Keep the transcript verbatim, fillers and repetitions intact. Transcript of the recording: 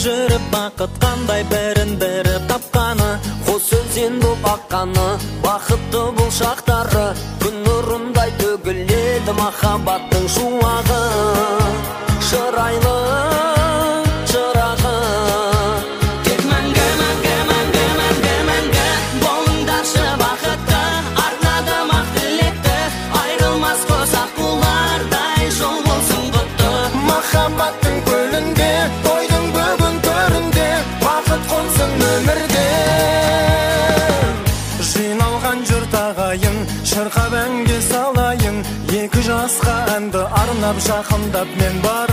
жүріп бақыт қандай бірін бірі тапқаны, қос өзен боп аққаны, бақытты бұл шақтары, күн нұрындай төгіледі махаббаттың шуағы. Шырайлы шырағы тек мәңгі, мәңгі, мәңгі, мәңгі, мәңгі болыңдаршы бақытты, арнадым ақ тілекті, айрылмас қосақ бұлардай жол болсын құтты. Махаббаттың көлінде, тойдың бүгін төрінде, бақыт қонсын өмірде. Жиналған жұрт ағайын, шырқап әнге салайын, екі жасқа әнді арнап жақындап мен бар